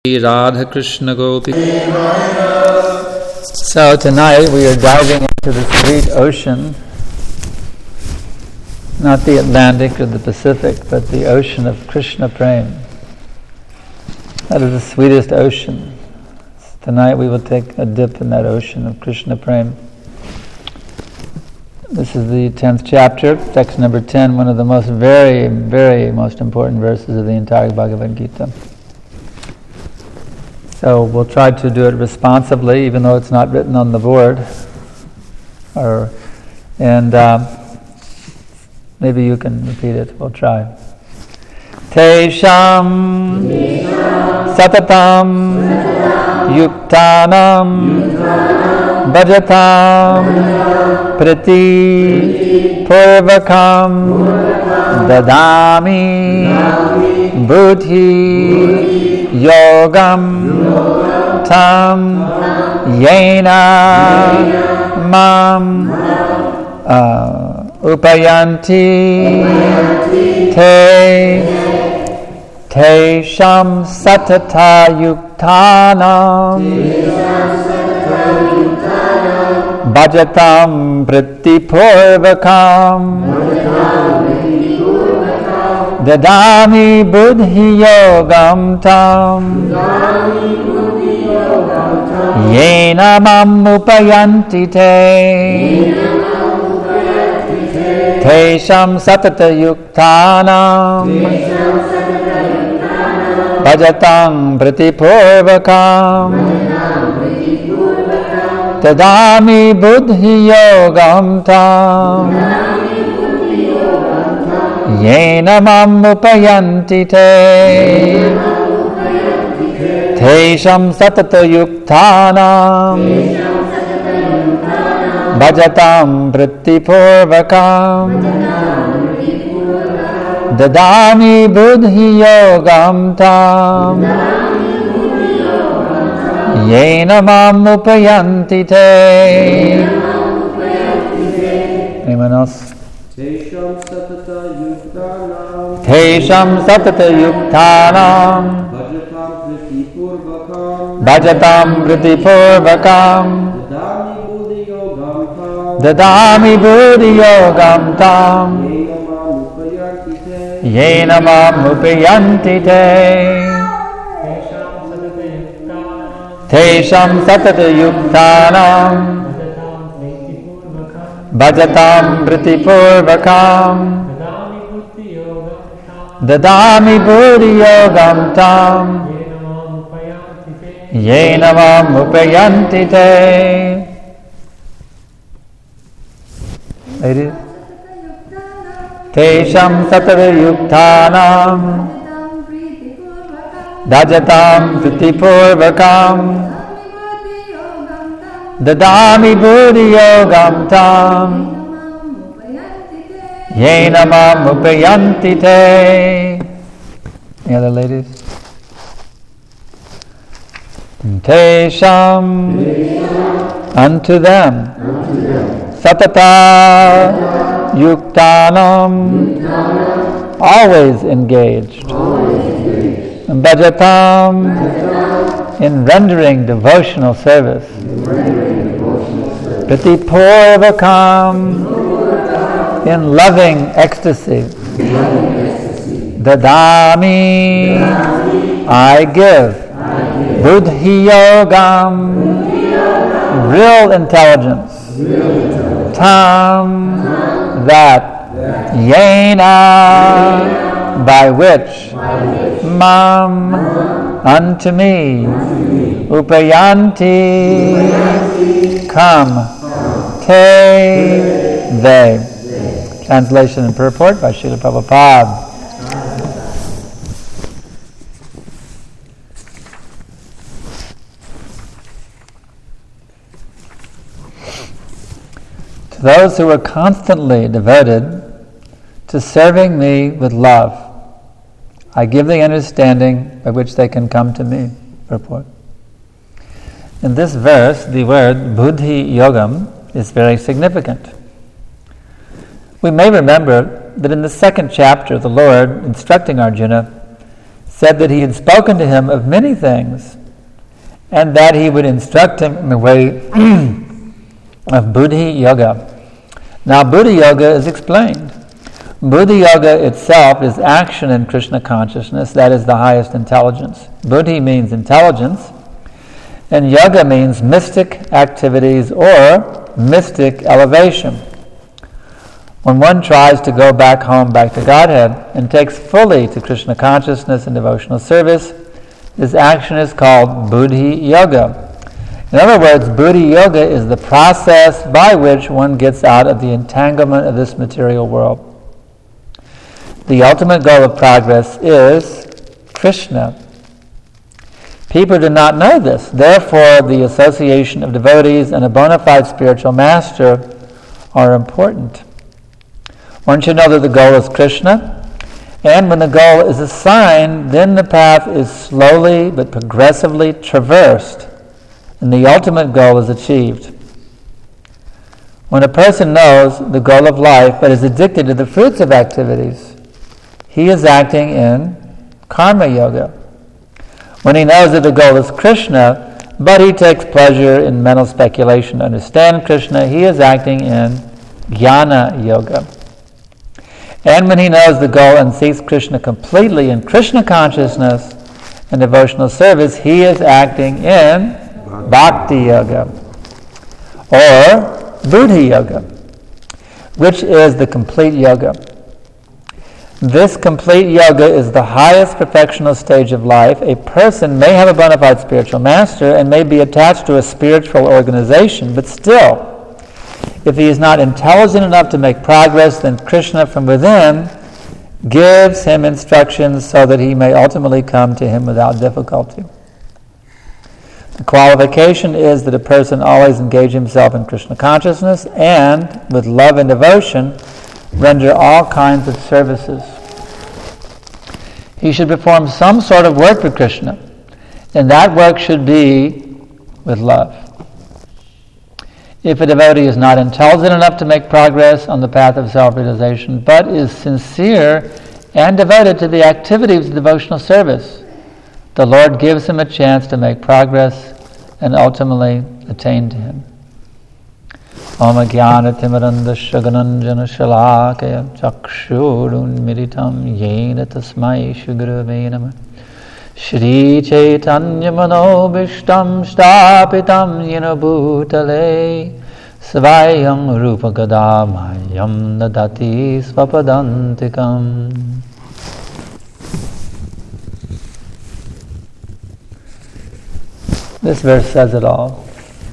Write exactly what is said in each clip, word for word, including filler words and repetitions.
Radha Krishna Gopi. So tonight we are diving into the sweet ocean, not the Atlantic or the Pacific, but the ocean of Krishna Prem. That is the sweetest ocean. Tonight we will take a dip in that ocean of Krishna Prem. This is the tenth chapter, text number ten, one of the most very, very most important verses of the entire Bhagavad Gita. So we'll try to do it responsibly, even though it's not written on the board. Or, and uh, maybe you can repeat it. We'll try. Tesham satatam yuktanam bhajatam prati purvakam dadami buddhi yogam tam yena mam uh, upayanti te te sham satata yuktanam bhajatam pratipurvakam dadami buddhi yogam tam yena mam upayanti te te sham satata yuktanam bhajatam pratipurvakam dadami buddhi yogam tam yena mam upayanti te tesham satata yuktanam bhajatam pratipurvakam dadami buddhi yogam tam yena mam upayanti te. Anyone else? Tesham satata yuktanam Tesham satata yuktanam bhajatam pratipurvakam bhajatam pratipurvakam dadami buddhi yogam tam dadami buddhi yogam tam yena mam upayanti te. yena mam upayanti te Tesham satata yuktanam bhajatam pratipurvakam dadami buddhi yogam tam yena mam upayanti te. Ladies? Tesham satata yuktanam bhajatam pratipurvakam dadami buddhi yogam tam yena mam upayanti te. Any other ladies? Tesham, unto them, satata yuktanam, always engaged, bhajatam, in rendering devotional service, pratipurvakam, in loving ecstasy, dadami, I give, buddhi yogam, real intelligence, tam, that, yena, by which, mam, unto me, upayanti, come, te, they. Translation and purport by Srila Prabhupada. To those who are constantly devoted to serving me with love, I give the understanding by which they can come to me. Purport. In this verse, the word buddhi yogam is very significant. We may remember that in the second chapter, the Lord, instructing Arjuna, said that he had spoken to him of many things, and that he would instruct him in the way of Buddhi Yoga. Now, Buddhi Yoga is explained. Buddhi Yoga itself is action in Krishna consciousness, that is the highest intelligence. Buddhi means intelligence, and yoga means mystic activities or mystic elevation. When one tries to go back home, back to Godhead, and takes fully to Krishna consciousness and devotional service, this action is called Buddhi Yoga. In other words, Buddhi Yoga is the process by which one gets out of the entanglement of this material world. The ultimate goal of progress is Krishna. People do not know this. Therefore, the association of devotees and a bona fide spiritual master are important. One should know that the goal is Krishna, and when the goal is assigned, then the path is slowly but progressively traversed, and the ultimate goal is achieved. When a person knows the goal of life but is addicted to the fruits of activities, he is acting in karma yoga. When he knows that the goal is Krishna, but he takes pleasure in mental speculation to understand Krishna, he is acting in jnana yoga. And when he knows the goal and sees Krishna completely in Krishna consciousness and devotional service, he is acting in bhakti yoga or buddhi yoga, which is the complete yoga. This complete yoga is the highest perfectional stage of life. A person may have a bona fide spiritual master and may be attached to a spiritual organization, but still, if he is not intelligent enough to make progress, then Krishna from within gives him instructions so that he may ultimately come to him without difficulty. The qualification is that a person always engage himself in Krishna consciousness and, with love and devotion, render all kinds of services. He should perform some sort of work for Krishna, and that work should be with love. If a devotee is not intelligent enough to make progress on the path of self-realization, but is sincere and devoted to the activities of devotional service, the Lord gives him a chance to make progress and ultimately attain to him. Om Jnana Timirandasya Gananjana Shalakaya Chakshurunmiritam Yena Tasmai Shri Gurave Namah Shri Chaitanya Manobishtam Shtapitam Yena Bhutale Svayam Rupa Gadamayam Nadati Svapadantikam. This verse says it all.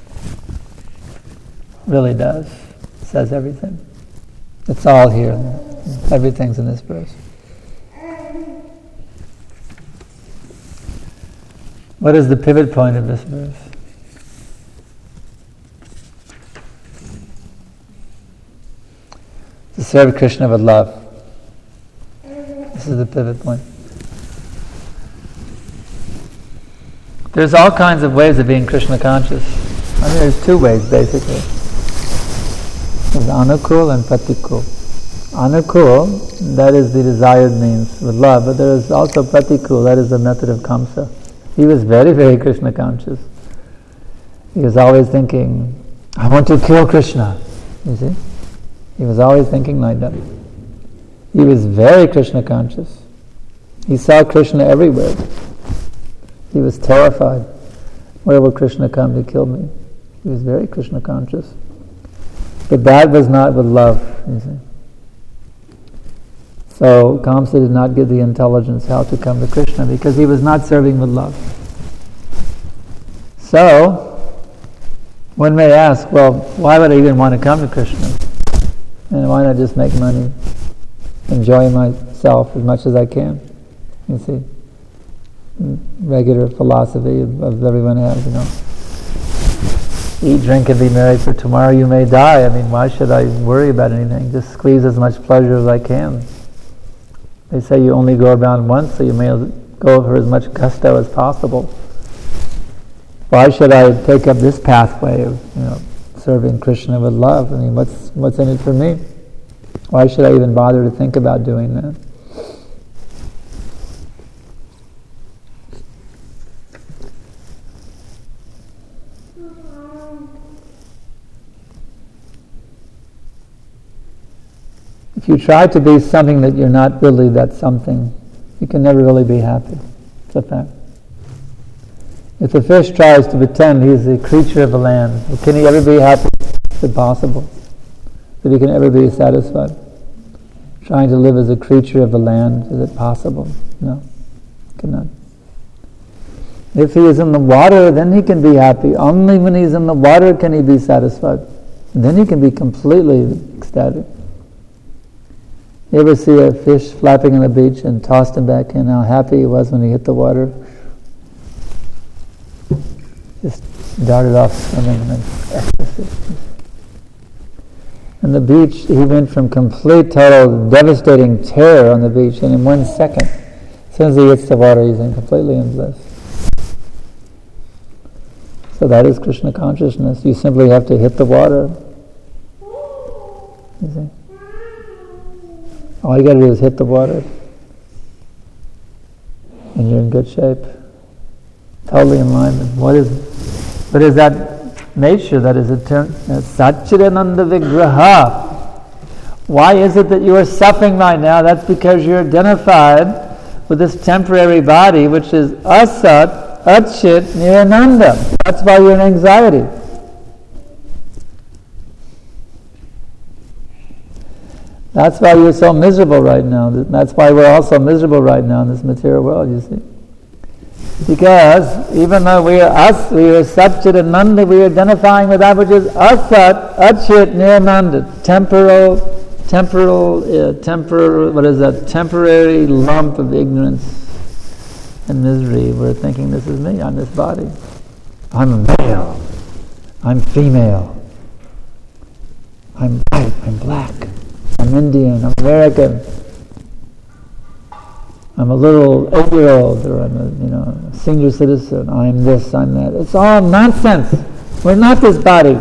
Really does. It says everything. It's all here. Everything's in this verse. What is the pivot point of this verse? To serve Krishna with love. This is the pivot point. There's all kinds of ways of being Krishna conscious. I mean, there's two ways basically. There's anukul and pratikul. Anukul, that is the desired means with love, but there is also pratikul, that is the method of Kamsa. He was very, very Krishna conscious. He was always thinking, I want to kill Krishna. You see? He was always thinking like that. He was very Krishna conscious. He saw Krishna everywhere. He was terrified. Where will Krishna come to kill me? He was very Krishna conscious. But that was not with love, you see. So Kamsa did not give the intelligence how to come to Krishna because he was not serving with love. So, one may ask, well, why would I even want to come to Krishna? And why not just make money, enjoy myself as much as I can? You see, regular philosophy of, of everyone has, you know. Eat, drink, and be merry, for tomorrow you may die. I mean, why should I worry about anything? Just squeeze as much pleasure as I can. They say you only go around once, so you may go for as much gusto as possible. Why should I take up this pathway of, you know, serving Krishna with love? I mean, what's what's in it for me? Why should I even bother to think about doing that? If you try to be something that you're not really that something, you can never really be happy. It's a fact. If the fish tries to pretend he's a creature of the land, can he ever be happy? It's impossible that he can ever be satisfied. Trying to live as a creature of the land, is it possible? No, cannot. If he is in the water, then he can be happy. Only when he's in the water can he be satisfied. And then he can be completely ecstatic. You ever see a fish flapping on the beach and tossed him back in, how happy he was when he hit the water? Just darted off swimming in ecstasy. On the beach, he went from complete, total, devastating terror on the beach, and in one second, as soon as he hits the water, he's in completely in bliss. So that is Krishna consciousness. You simply have to hit the water. You see? All you got to do is hit the water, and you're in good shape. Totally in line. What is, what is that nature? That is eternal. Satchidananda Vigraha. Why is it that you are suffering right now? That's because you're identified with this temporary body, which is asat, achit, nirananda. That's why you're in anxiety. That's why you're so miserable right now. That's why we're all so miserable right now in this material world, you see. Because even though we are us, we are Satchidananda, we are identifying with that which is asat, achit, nirananda, temporal, temporal, uh, temporal, what is that, temporary lump of ignorance and misery. We're thinking, this is me, I'm this body. I'm a male, I'm female, I'm white, I'm black, I'm Indian, I'm American, I'm a little eight-year-old, or I'm a you know a senior citizen, I'm this, I'm that. It's all nonsense. We're not this body.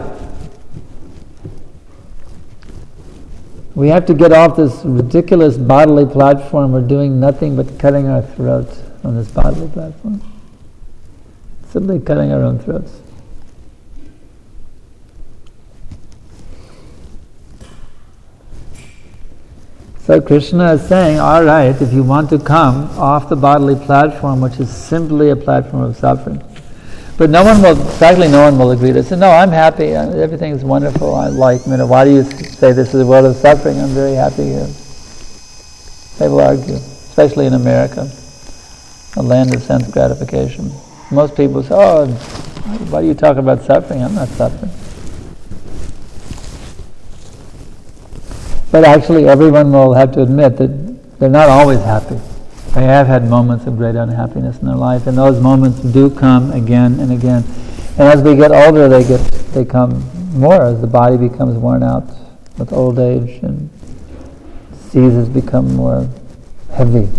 We have to get off this ridiculous bodily platform. We're doing nothing but cutting our throat on this bodily platform. Simply cutting our own throats. So Krishna is saying, all right, if you want to come off the bodily platform, which is simply a platform of suffering. But no one will, practically no one will agree to say, no, I'm happy, everything is wonderful, I like, you know, why do you say this is a world of suffering? I'm very happy here. They will argue, especially in America, a land of sense gratification. Most people say, oh, why do you talk about suffering? I'm not suffering. But actually everyone will have to admit that they're not always happy. They have had moments of great unhappiness in their life, and those moments do come again and again. And as we get older, they get they come more as the body becomes worn out with old age and diseases become more heavy.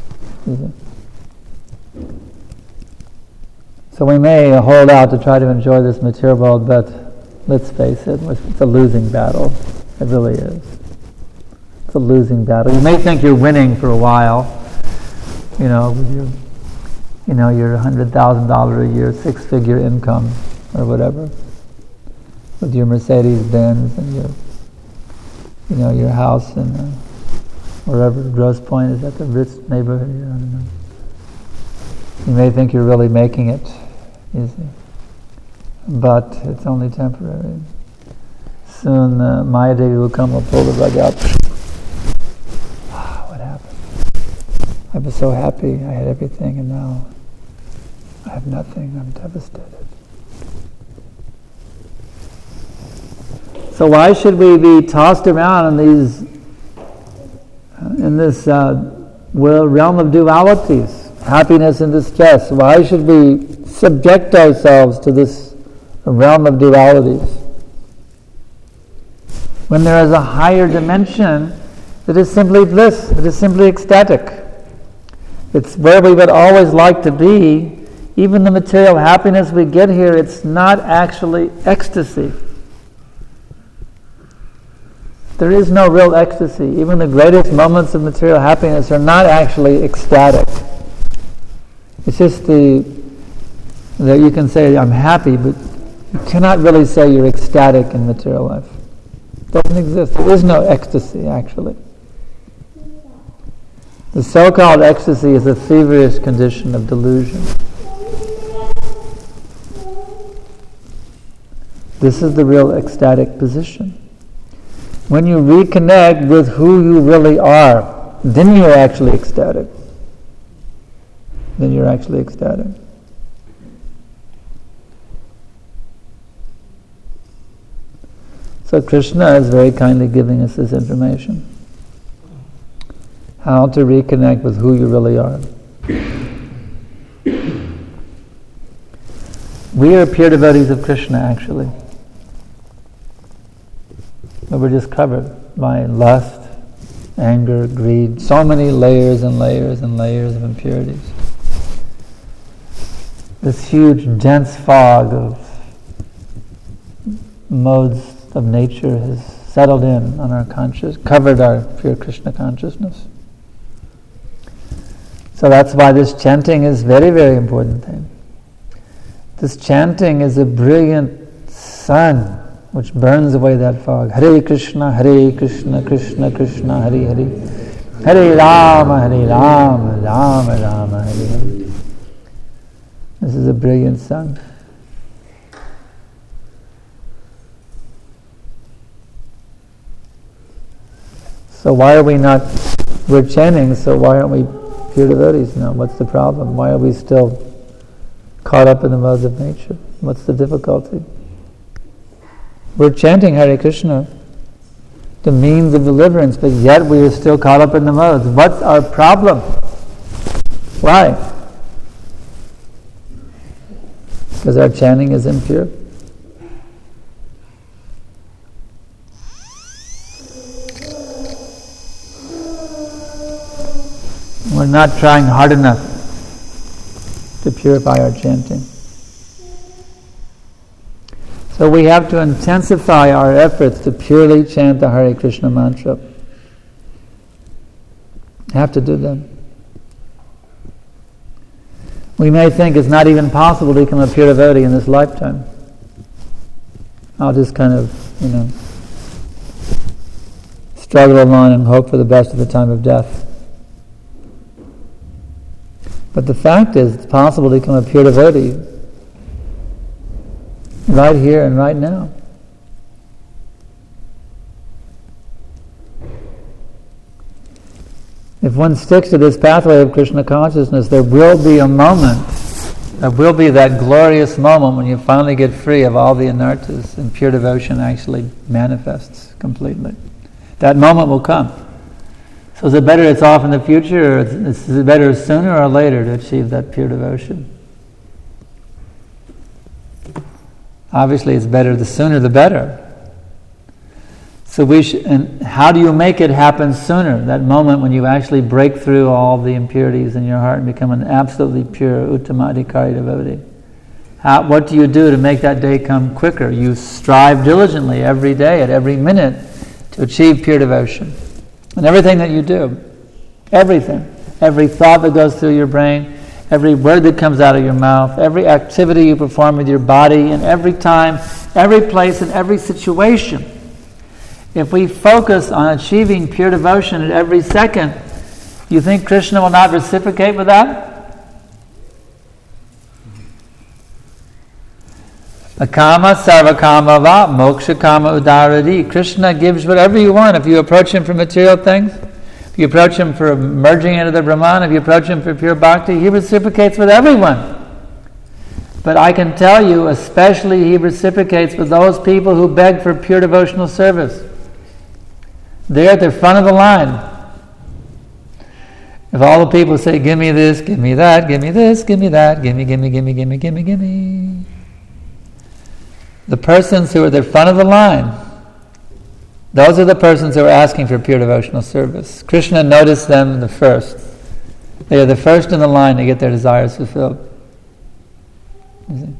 So we may hold out to try to enjoy this material world, but let's face it, it's a losing battle. It really is. It's a losing battle. You may think you're winning for a while, you know, with your, you know, your one hundred thousand dollars a year, six-figure income, or whatever, with your Mercedes-Benz and your, you know, your house in uh, wherever Grosse Pointe is, at the Ritz neighborhood. I don't know. You may think you're really making it, you see, but it's only temporary. Soon uh, Maya Devi will come and pull the rug out. What happened? I was so happy, I had everything, and now I have nothing, I'm devastated. So why should we be tossed around in these, in this uh, world, realm of dualities, happiness and distress? Why should we subject ourselves to this realm of dualities, when there is a higher dimension that is simply bliss, that is simply ecstatic? It's where we would always like to be. Even the material happiness we get here, it's not actually ecstasy. There is no real ecstasy. Even the greatest moments of material happiness are not actually ecstatic. It's just the that you can say, I'm happy, but You cannot really say you're ecstatic in material life. It doesn't exist. There is no ecstasy, actually. The so-called ecstasy is a feverish condition of delusion. This is the real ecstatic position. When you reconnect with who you really are, then you're actually ecstatic. Then you're actually ecstatic. So Krishna is very kindly giving us this information. How to reconnect with who you really are. We are pure devotees of Krishna, actually. But we're just covered by lust, anger, greed, so many layers and layers and layers of impurities. This huge, dense fog of modes of nature has settled in on our conscious, covered our pure Krishna consciousness. So that's why this chanting is very, very important thing. This chanting is a brilliant sun which burns away that fog. Hare Krishna, Hare Krishna, Krishna Krishna, Hare Hare. Hare Rama, Hare Rama, Rama Rama, Hare Hare. This is a brilliant sun. So why are we not, we're chanting, so why aren't we pure devotees now? What's the problem? Why are we still caught up in the modes of nature? What's the difficulty? We're chanting Hare Krishna, the means of deliverance, but yet we are still caught up in the modes. What's our problem? Why? Because our chanting is impure. We're not trying hard enough to purify our chanting. So we have to intensify our efforts to purely chant the Hare Krishna mantra. Have to do them. We may think it's not even possible to become a pure devotee in this lifetime. I'll just kind of, you know, struggle along and hope for the best at the time of death. But the fact is, it's possible to become a pure devotee right here and right now. If one sticks to this pathway of Krishna consciousness, there will be a moment, there will be that glorious moment when you finally get free of all the anarthas and pure devotion actually manifests completely. That moment will come. So is it better it's off in the future, or is it better sooner or later to achieve that pure devotion? Obviously it's better, the sooner the better. So we sh- and how do you make it happen sooner? That moment when you actually break through all the impurities in your heart and become an absolutely pure Uttamadhikari devotee. How, what do you do to make that day come quicker? You strive diligently every day, at every minute, to achieve pure devotion. And everything that you do, everything, every thought that goes through your brain, every word that comes out of your mouth, every activity you perform with your body, and every time, every place, and every situation. If we focus on achieving pure devotion at every second, you think Krishna will not reciprocate with that? Akama sarvakama va moksha kama udaradi. Krishna gives whatever you want. If you approach him for material things, if you approach him for merging into the Brahman, if you approach him for pure bhakti, he reciprocates with everyone. But I can tell you, especially he reciprocates with those people who beg for pure devotional service. They're at the front of the line. If all the people say, give me this, give me that, give me this, give me that, give me, give me, give me, give me, give me, give me. The persons who are at the front of the line, those are the persons who are asking for pure devotional service. Krishna noticed them the first. They are the first in the line to get their desires fulfilled. You see?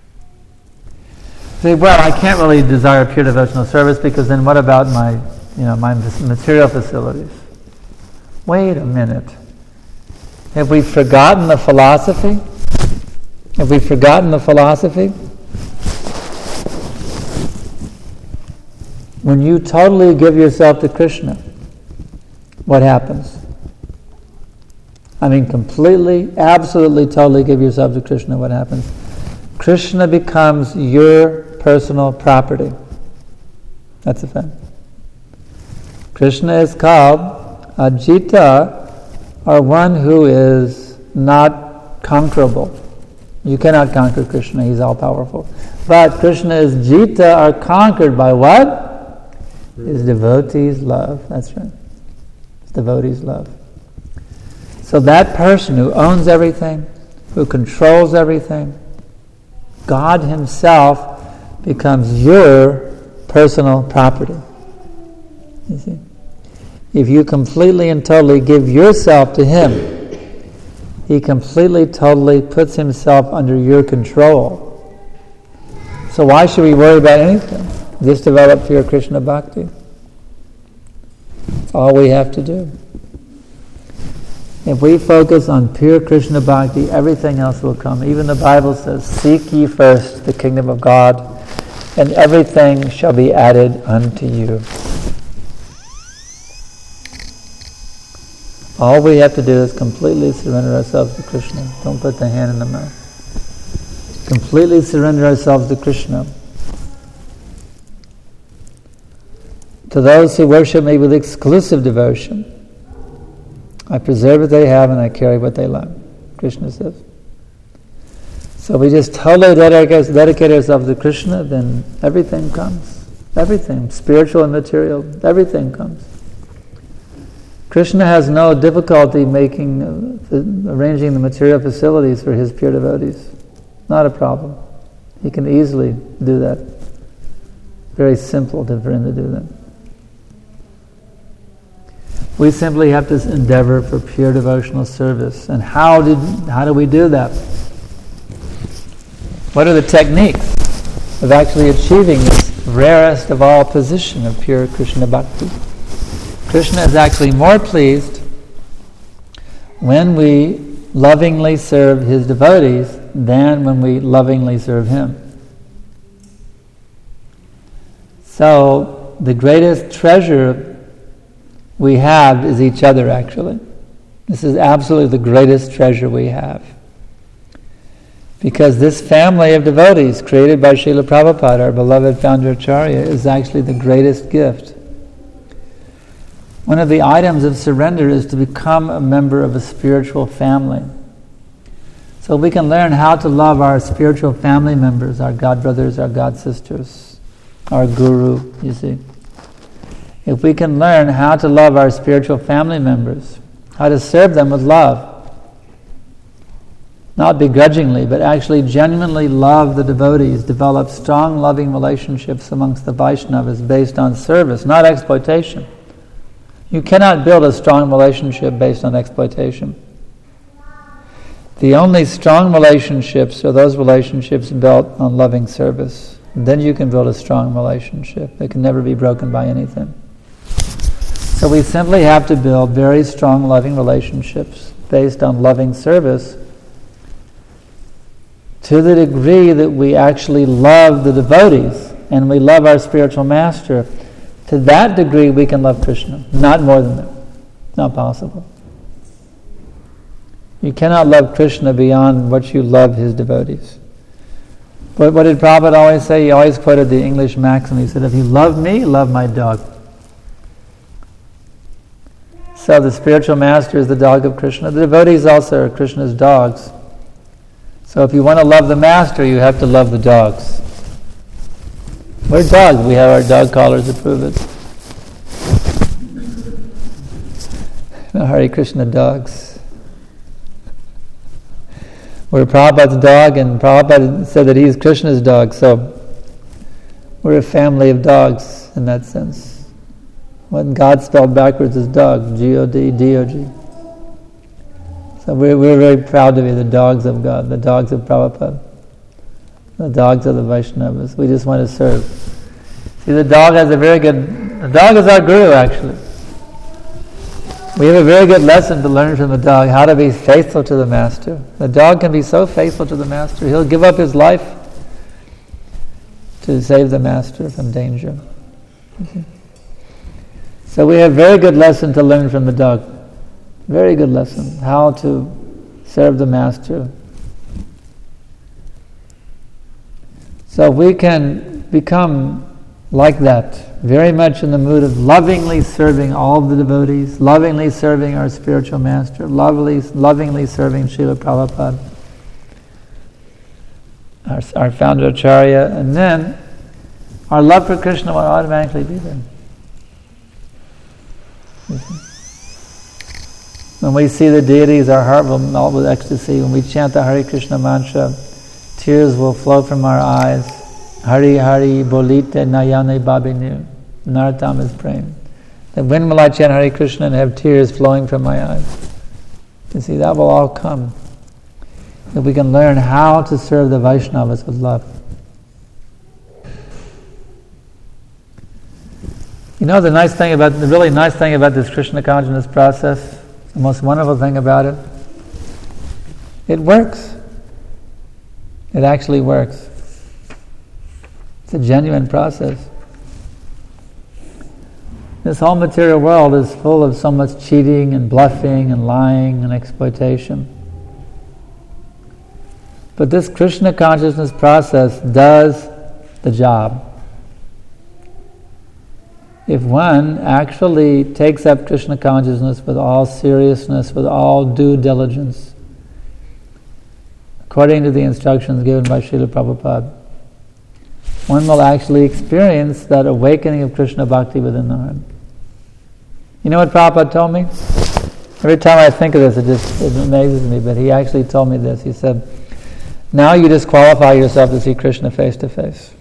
Say, well, I can't really desire pure devotional service because then what about my, you know, my material facilities? Wait a minute. Have we forgotten the philosophy? Have we forgotten the philosophy? When you totally give yourself to Krishna, what happens? I mean, completely, absolutely, totally give yourself to Krishna, what happens? Krishna becomes your personal property. That's a fact. Krishna is called Ajita, or one who is not conquerable. You cannot conquer Krishna, he's all-powerful. But Krishna is Jita, are conquered by what? His devotees' love. That's right. His devotees' love. So that person who owns everything, who controls everything, God himself becomes your personal property. You see? If you completely and totally give yourself to him, he completely, totally puts himself under your control. So why should we worry about anything? Just develop pure Krishna bhakti. That's all we have to do. If we focus on pure Krishna bhakti, everything else will come. Even the Bible says, seek ye first the kingdom of God, and everything shall be added unto you. All we have to do is completely surrender ourselves to Krishna. Don't put the hand in the mouth. Completely surrender ourselves to Krishna. To those who worship me with exclusive devotion, I preserve what they have and I carry what they love. Krishna says. So we just totally dedicate, dedicate ourselves to Krishna, then everything comes. Everything, spiritual and material, everything comes. Krishna has no difficulty making, uh, arranging the material facilities for his pure devotees. Not a problem. He can easily do that. Very simple for him to do that. We simply have to endeavor for pure devotional service. And how did how do we do that? What are the techniques of actually achieving this rarest of all position of pure Krishna bhakti? Krishna is actually more pleased when we lovingly serve his devotees than when we lovingly serve him. So the greatest treasure we have is each other, actually. This is absolutely the greatest treasure we have. Because this family of devotees created by Srila Prabhupada, our beloved founder Acharya, is actually the greatest gift. One of the items of surrender is to become a member of a spiritual family. So we can learn how to love our spiritual family members, our god brothers, our god sisters, our guru, you see. If we can learn how to love our spiritual family members, how to serve them with love, not begrudgingly, but actually genuinely love the devotees, develop strong loving relationships amongst the Vaishnavas based on service, not exploitation. You cannot build a strong relationship based on exploitation. The only strong relationships are those relationships built on loving service. Then you can build a strong relationship that can never be broken by anything. So we simply have to build very strong loving relationships based on loving service to the degree that we actually love the devotees and we love our spiritual master. To that degree we can love Krishna, not more than that. It's not possible. You cannot love Krishna beyond what you love his devotees. But what did Prabhupada always say? He always quoted the English maxim. He said, if you love me, love my dog. So the spiritual master is the dog of Krishna. The devotees also are Krishna's dogs. So if you want to love the master, you have to love the dogs. We're dogs. We have our dog collars to prove it. No, Hare Krishna dogs. We're Prabhupada's dog, and Prabhupada said that he's Krishna's dog, so we're a family of dogs in that sense. When God spelled backwards is dog, G O D, D O G. So we're, we're very proud to be the dogs of God, the dogs of Prabhupada, the dogs of the Vaishnavas. We just want to serve. See, the dog has a very good, the dog is our guru, actually. We have a very good lesson to learn from the dog, how to be faithful to the master. The dog can be so faithful to the master, he'll give up his life to save the master from danger. So we have very good lesson to learn from the dog. Very good lesson. How to serve the Master. So we can become like that, very much in the mood of lovingly serving all the devotees, lovingly serving our spiritual master, lovingly, lovingly serving Srila Prabhupada, our, our founder Acharya, and then our love for Krishna will automatically be there. When we see the deities, our heart will melt with ecstasy. When we chant the Hare Krishna mantra, tears will flow from our eyes. Hari Hari Bolite Nayane Babinu. Nartam is praying. Then when will I chant Hare Krishna and have tears flowing from my eyes? You see, that will all come. If we can learn how to serve the Vaishnavas with love. You know the nice thing about, the really nice thing about this Krishna consciousness process, the most wonderful thing about it, it works. It actually works. It's a genuine process. This whole material world is full of so much cheating and bluffing and lying and exploitation. But this Krishna consciousness process does the job. If one actually takes up Krishna consciousness with all seriousness, with all due diligence, according to the instructions given by Srila Prabhupada, one will actually experience that awakening of Krishna bhakti within the heart. You know what Prabhupada told me? Every time I think of this, it just it amazes me, but he actually told me this. He said, now you disqualify yourself to see Krishna face to face.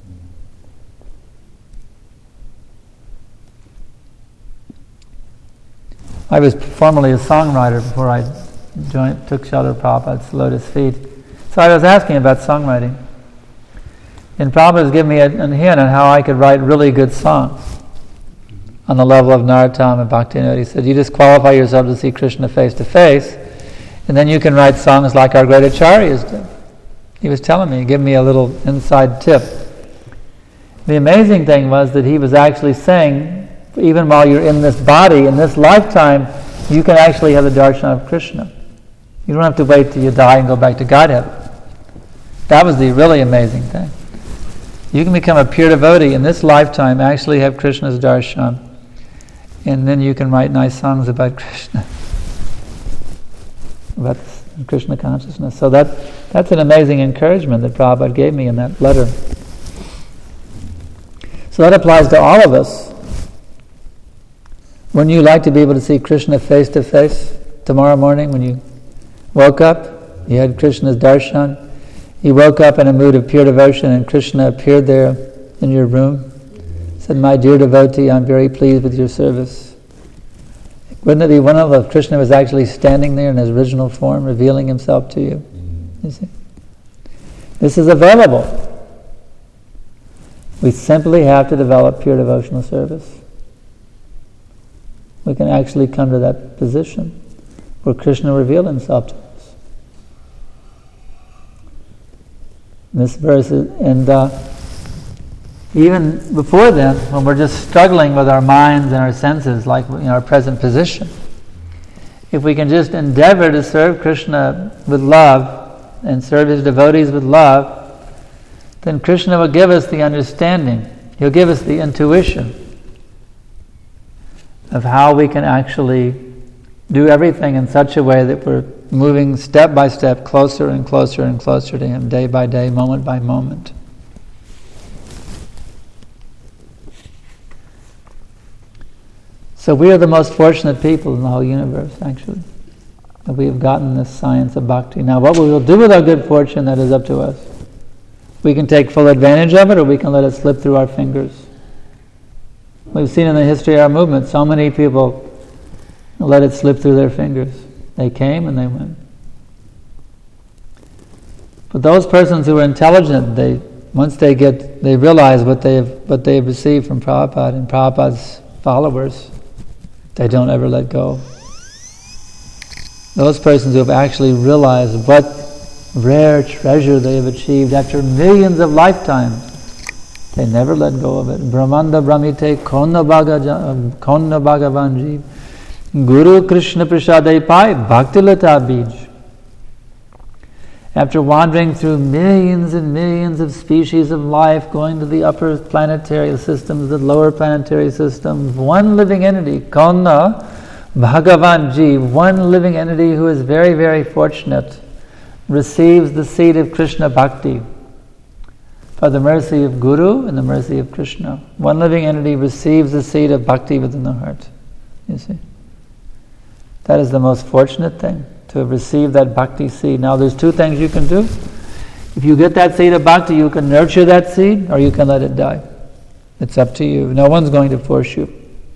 I was formerly a songwriter before I joined, took shelter of Prabhupada's lotus feet. So I was asking about songwriting. And Prabhupada was giving me a, a hint on how I could write really good songs on the level of Narottam and Bhaktivinoda. He said, you just qualify yourself to see Krishna face to face, and then you can write songs like our great acharyas did. He was telling me, give me a little inside tip. The amazing thing was that he was actually saying, even while you're in this body, in this lifetime, you can actually have the darshan of Krishna. You don't have to wait till you die and go back to Godhead. That was the really amazing thing. You can become a pure devotee in this lifetime, actually have Krishna's darshan, and then you can write nice songs about Krishna, about Krishna consciousness. So that that's an amazing encouragement that Prabhupada gave me in that letter. So that applies to all of us. Wouldn't you like to be able to see Krishna face to face tomorrow morning when you woke up? You had Krishna's darshan. You woke up in a mood of pure devotion and Krishna appeared there in your room. Said, my dear devotee, I'm very pleased with your service. Wouldn't it be wonderful if Krishna was actually standing there in his original form, revealing himself to you? You see? This is available. We simply have to develop pure devotional service. We can actually come to that position where Krishna revealed himself to us. This verse, is, and uh, even before then, when we're just struggling with our minds and our senses, like in our present position, if we can just endeavor to serve Krishna with love and serve his devotees with love, then Krishna will give us the understanding. He'll give us the intuition of how we can actually do everything in such a way that we're moving step by step closer and closer and closer to him, day by day, moment by moment. So we are the most fortunate people in the whole universe, actually, that we have gotten this science of bhakti. Now what we will do with our good fortune, that is up to us. We can take full advantage of it, or we can let it slip through our fingers. We've seen in the history of our movement, so many people let it slip through their fingers. They came and they went. But those persons who are intelligent, they once they get, they realize what they've what they've received from Prabhupada and Prabhupada's followers, they don't ever let go. Those persons who have actually realized what rare treasure they have achieved after millions of lifetimes They never let go of it. Brahmanda Brahmite Konna Bhagavanji Guru Krishna Prasadai Pai Bhaktilata Bij. After wandering through millions and millions of species of life, going to the upper planetary systems, the lower planetary systems, one living entity, Konna Bhagavanji, one living entity who is very, very fortunate, receives the seed of Krishna Bhakti. By the mercy of Guru and the mercy of Krishna, one living entity receives the seed of bhakti within the heart. You see? That is the most fortunate thing, to have received that bhakti seed. Now there's two things you can do. If you get that seed of bhakti, you can nurture that seed or you can let it die. It's up to you. No one's going to force you.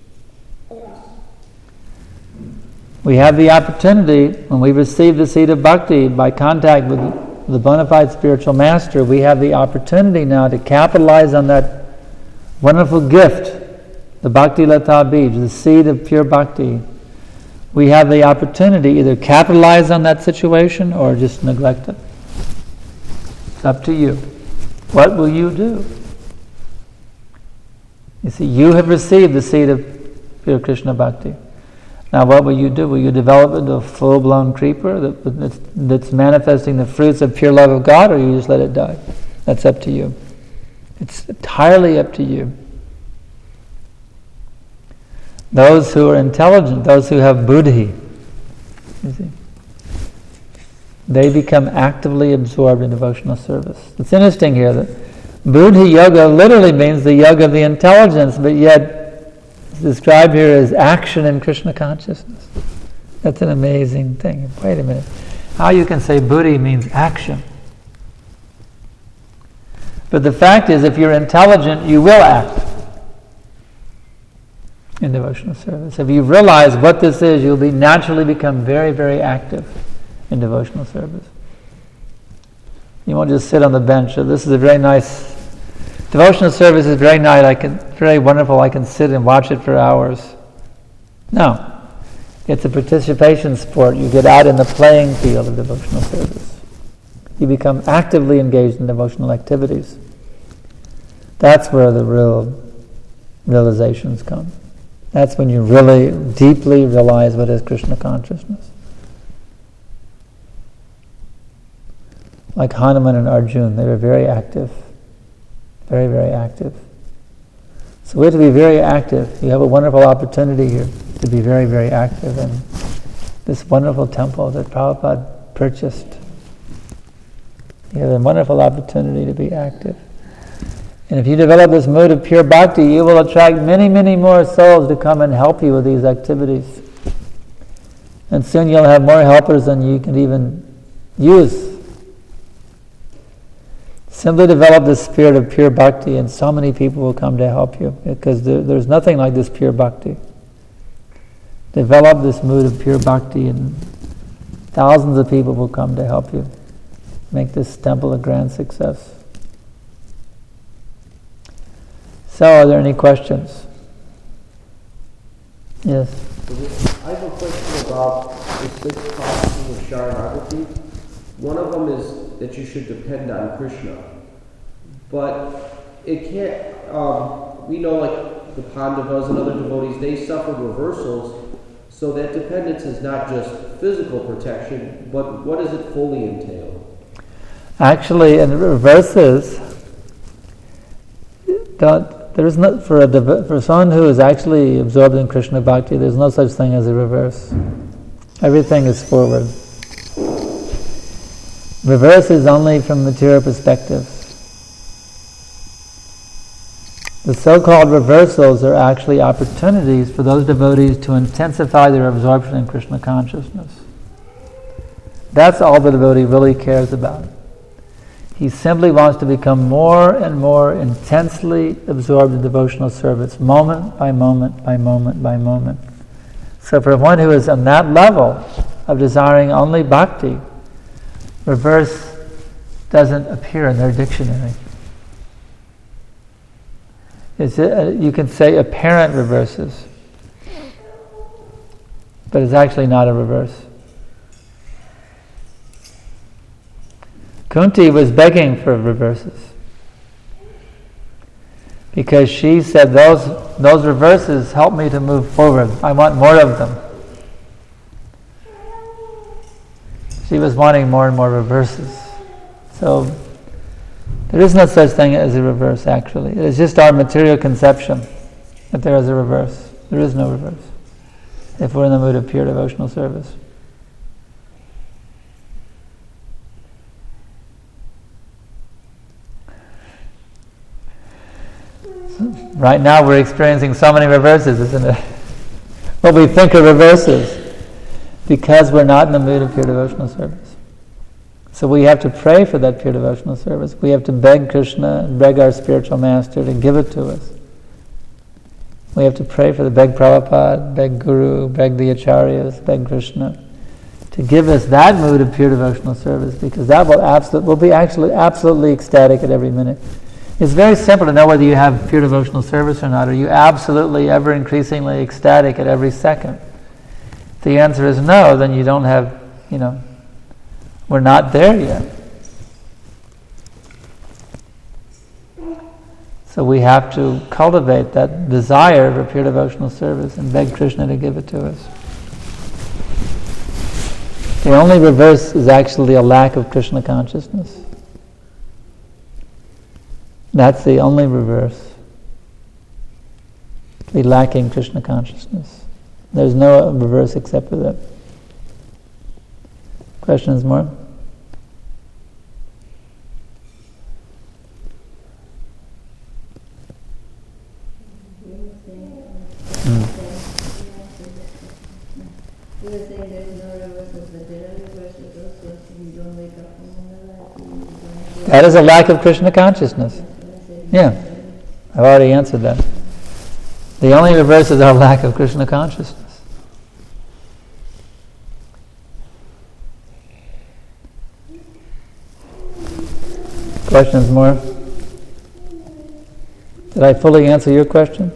We have the opportunity, when we receive the seed of bhakti by contact with the bona fide spiritual master, we have the opportunity now to capitalize on that wonderful gift, the Bhakti Lata Bij, the seed of pure bhakti. We have the opportunity either capitalize on that situation or just neglect it. It's up to you. What will you do? You see, you have received the seed of pure Krishna bhakti. Now what will you do? Will you develop into a full-blown creeper that, that's, that's manifesting the fruits of pure love of God, or you just let it die? That's up to you. It's entirely up to you. Those who are intelligent, those who have buddhi, you see, they become actively absorbed in devotional service. It's interesting here that buddhi yoga literally means the yoga of the intelligence, but yet it's described here as action in Krishna consciousness. That's an amazing thing. Wait a minute. How you can say buddhi means action? But the fact is, if you're intelligent, you will act in devotional service. If you realize what this is, you'll be naturally become very, very active in devotional service. You won't just sit on the bench. This is a very nice devotional service is very nice. I can very wonderful. I can sit and watch it for hours. No, it's a participation sport. You get out in the playing field of devotional service. You become actively engaged in devotional activities. That's where the real realizations come. That's when you really deeply realize what is Krishna consciousness. Like Hanuman and Arjuna, they were very active. Very, very active. So we have to be very active. You have a wonderful opportunity here to be very, very active in this wonderful temple that Prabhupada purchased. You have a wonderful opportunity to be active. And if you develop this mood of pure bhakti, you will attract many, many more souls to come and help you with these activities. And soon you'll have more helpers than you can even use. Simply develop the spirit of pure bhakti and so many people will come to help you, because there, there's nothing like this pure bhakti. Develop this mood of pure bhakti and thousands of people will come to help you make this temple a grand success. So, are there any questions? Yes? I have a question about the six processes of Sharanagati. One of them is that you should depend on Krishna. But it can't, um, we know like the Pandavas and other devotees, they suffered reversals, so that dependence is not just physical protection, but what does it fully entail? Actually, in reverses, don't, there's no, for a for someone who is actually absorbed in Krishna Bhakti, there's no such thing as a reverse. Everything is forward. Reverse is only from material perspective. The so-called reversals are actually opportunities for those devotees to intensify their absorption in Krishna consciousness. That's all the devotee really cares about. He simply wants to become more and more intensely absorbed in devotional service, moment by moment by moment by moment. So for one who is on that level of desiring only bhakti, reverse doesn't appear in their dictionary. It's a, you can say apparent reverses, but it's actually not a reverse. Kunti was begging for reverses. because she said those those reverses help me to move forward. I want more of them. She was wanting more and more reverses. So there is no such thing as a reverse, actually. It is just our material conception that there is a reverse. There is no reverse if we're in the mood of pure devotional service. So right now we're experiencing so many reverses, isn't it? What we think are reverses because we're not in the mood of pure devotional service. So we have to pray for that pure devotional service. We have to beg Krishna, beg our spiritual master to give it to us. We have to pray for the beg Prabhupada, beg Guru, beg the Acharyas, beg Krishna to give us that mood of pure devotional service, because that will absolutely will be actually absolutely ecstatic at every minute. It's very simple to know whether you have pure devotional service or not. Are you absolutely ever increasingly ecstatic at every second? If the answer is no, then you don't have, you know, we're not there yet. So we have to cultivate that desire for pure devotional service and beg Krishna to give it to us. The only reverse is actually a lack of Krishna consciousness. That's the only reverse. To be lacking Krishna consciousness. There's no reverse except for that. Questions more? That is a lack of Krishna consciousness. Yeah, I've already answered that. The only reverse is our lack of Krishna consciousness. Questions more? Did I fully answer your question?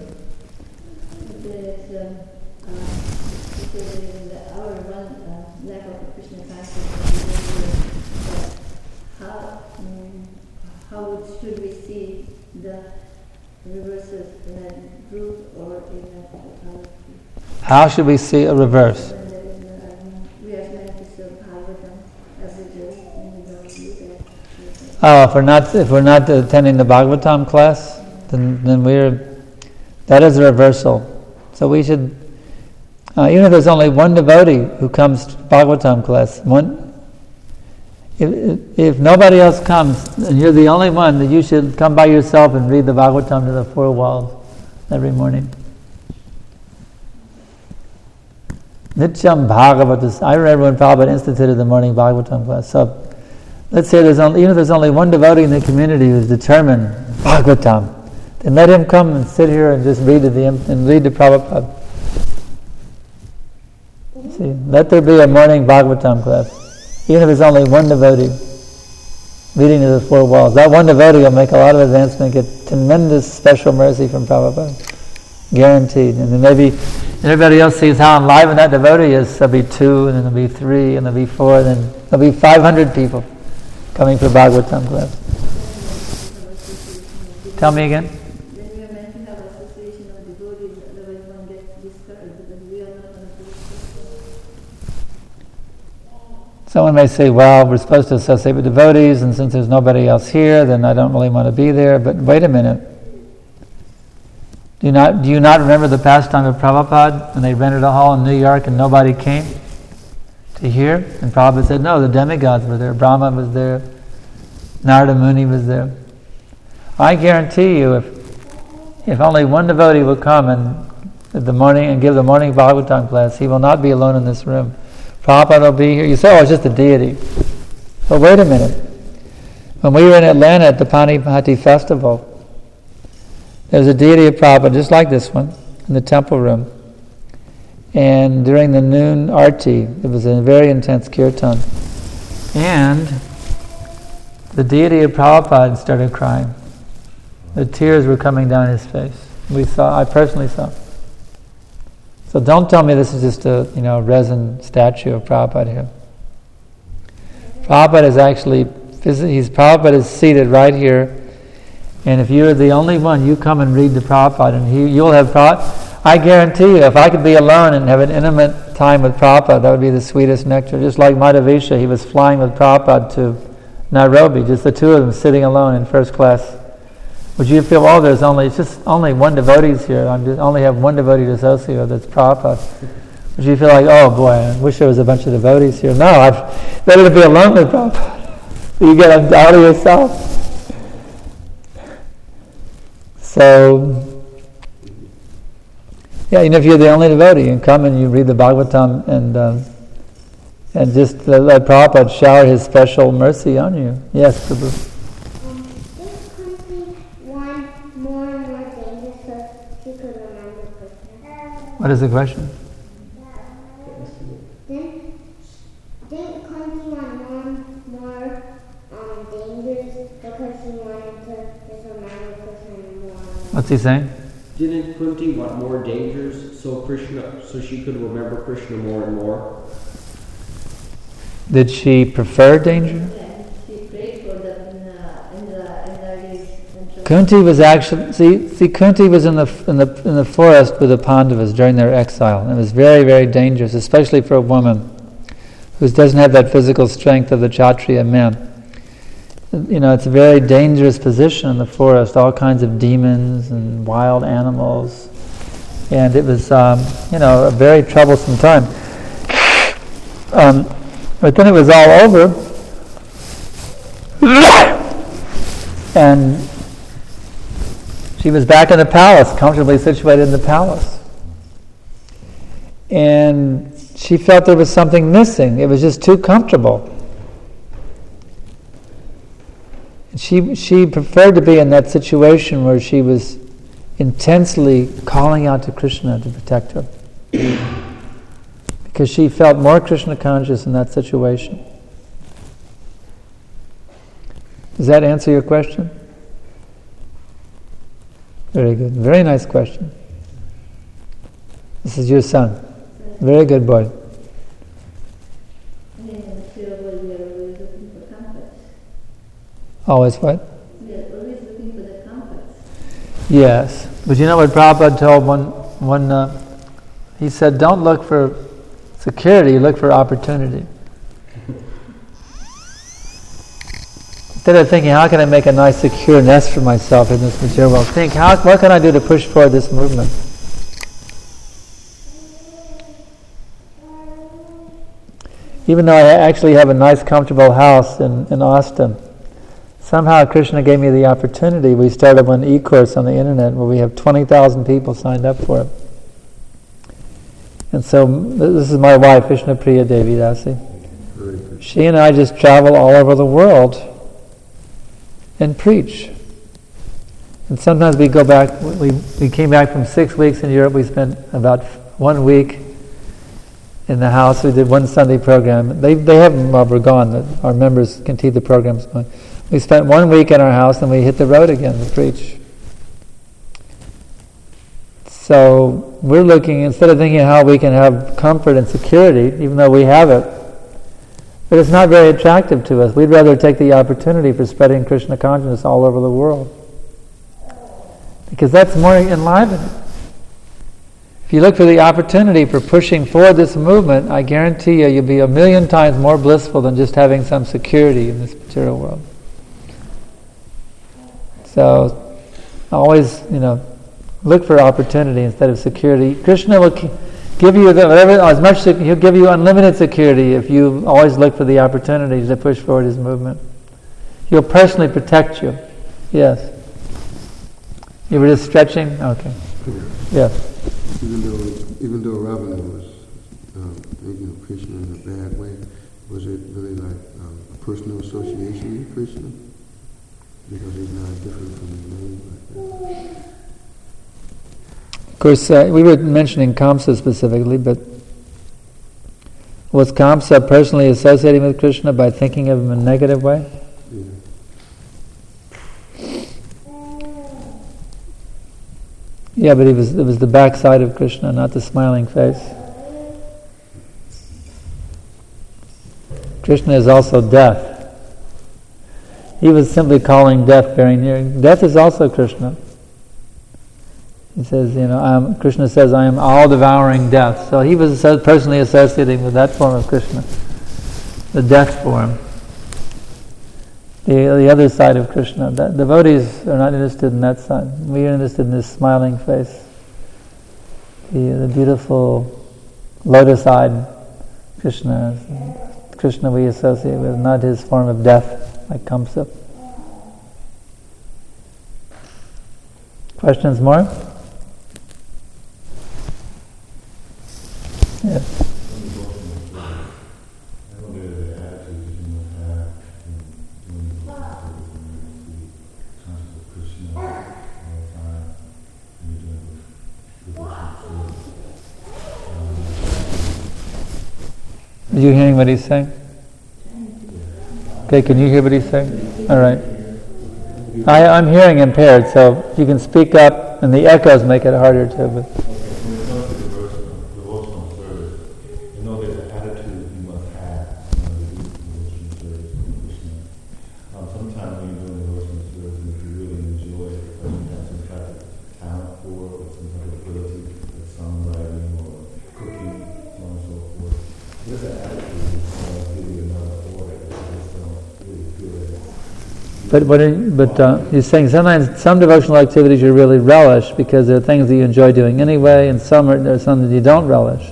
How should we see a reverse? Oh, if we're not if we're not attending the Bhagavatam class, then then we're that is a reversal. So we should, uh, even if there's only one devotee who comes to Bhagavatam class, one. If, if nobody else comes and you're the only one, then you should come by yourself and read the Bhagavatam to the four walls every morning. Nityam Bhagavatas. I remember when Prabhupada instituted the morning Bhagavatam class. So let's say there's only, even if there's only one devotee in the community who's determined Bhagavatam, then let him come and sit here and just read to the and read to Prabhupada. See, let there be a morning Bhagavatam class, even if there's only one devotee reading to the four walls. That one devotee will make a lot of advancement, get tremendous special mercy from Prabhupada, guaranteed. And then maybe everybody else sees how enlivened that devotee is. There'll be two, and then there'll be three, and there'll be four, and then there'll be five hundred people coming for Bhagavatam class. Tell me again. When we are meant to have association of devotees, otherwise one gets discouraged because we are not on a good. Someone may say, well, we're supposed to associate with devotees, and since there's nobody else here, then I don't really want to be there. But wait a minute. Do you not do you not remember the pastime of Prabhupada when they rented a hall in New York and nobody came to hear? And Prabhupada said, no, the demigods were there. Brahma was there. Narada Muni was there. I guarantee you, if if only one devotee will come and at the morning and give the morning Bhagavatam class, he will not be alone in this room. Prabhupada will be here. You say, oh, it's just a deity. But wait a minute. When we were in Atlanta at the Panipati festival, there was a deity of Prabhupada, just like this one, in the temple room. And during the noon arti, it was a very intense kirtan. And the deity of Prabhupada started crying. The tears were coming down his face. We saw, I personally saw. So don't tell me this is just a you know resin statue of Prabhupada here. Prabhupada is actually, he's Prabhupada is seated right here. And if you're the only one, you come and read the Prabhupada, and he, you'll have Prabhupada. I guarantee you, if I could be alone and have an intimate time with Prabhupada, that would be the sweetest nectar. Just like Madhavisha, he was flying with Prabhupada to Nairobi, just the two of them sitting alone in first class. Would you feel, oh, there's only, it's just only one devotee's here, I just only have one devotee to associate with, that's Prabhupada. Would you feel like, oh boy, I wish there was a bunch of devotees here? No, I'd better to be alone with Prabhupada. You get out of yourself. So, yeah, you know, if you're the only devotee, you come and you read the Bhagavatam and um, and just let, let Prabhupada shower his special mercy on you. Yes, Prabhu. Um, this country want more and more dangerous so she could remember Krishna. What is the question? Then, didn't Kunti want more and more um, dangers because she wanted to just remember Krishna more? What's he saying? Didn't Kunti want more dangers so Krishna, so she could remember Krishna more and more? Did she prefer danger? Yeah, she prayed for them in the in the in the days. Kunti was actually see see Kunti was in the in the in the forest with the Pandavas during their exile. And it was very very dangerous, especially for a woman who doesn't have that physical strength of the Kshatriya men. You know, it's a very dangerous position in the forest. All kinds of demons and wild animals, and it was um, you know a very troublesome time. Um, but then it was all over, and she was back in the palace, comfortably situated in the palace. And she felt there was something missing. It was just too comfortable. And she she preferred to be in that situation where she was intensely calling out to Krishna to protect her. Because she felt more Krishna conscious in that situation. Does that answer your question? Very good. Very nice question. This is your son. Very good boy. Always what? We are always looking for the comforts. Yes. But you know what Prabhupada told one, one uh, he said, don't look for security, look for opportunity. Instead of thinking, how can I make a nice secure nest for myself in this material world, think, how, what can I do to push forward this movement? Even though I actually have a nice, comfortable house in, in Austin, somehow Krishna gave me the opportunity. We started one e-course on the internet where we have twenty thousand people signed up for it. And so this is my wife, Vishnupriya Devi Dasi. She and I just travel all over the world and preach. And sometimes we go back, we, we came back from six weeks in Europe, we spent about one week in the house, we did one Sunday program. They they have them while we're gone, our members can keep the programs going. We spent one week in our house and we hit the road again to preach. So we're looking, instead of thinking how we can have comfort and security, even though we have it, but it's not very attractive to us. We'd rather take the opportunity for spreading Krishna consciousness all over the world. Because that's more enlivening. If you look for the opportunity for pushing forward this movement, I guarantee you, you'll be a million times more blissful than just having some security in this material world. So, always, you know, look for opportunity instead of security. Krishna will give you the, whatever, as much. He'll give you unlimited security if you always look for the opportunities to push forward his movement. He'll personally protect you. Yes. You were just stretching. Okay. Yes. Even though, even though Ravana was um, thinking of Krishna in a bad way, was it really like um, a personal association with Krishna? Because he's not different from his name like that. Of course, uh, we were mentioning Kamsa specifically, but was Kamsa personally associating with Krishna by thinking of him in a negative way? Yeah. Yeah, but it was it was the backside of Krishna, not the smiling face. Krishna is also death. He was simply calling death very near. Death is also Krishna. He says, you know, um, Krishna says, I am all-devouring death. So he was personally associating with that form of Krishna, the death form. The, the other side of Krishna. That, devotees are not interested in that side. We are interested in this smiling face. The, the beautiful lotus-eyed Krishna. Krishna we associate with, not his form of death, like Kamsa. Questions more? Yes. Are you hearing what he's saying? Okay, can you hear what he's saying? All right. I, I'm hearing impaired, so you can speak up, and the echoes make it harder to. But. But what are, but uh, he's saying sometimes some devotional activities you really relish because they're things that you enjoy doing anyway, and some are there's some that you don't relish.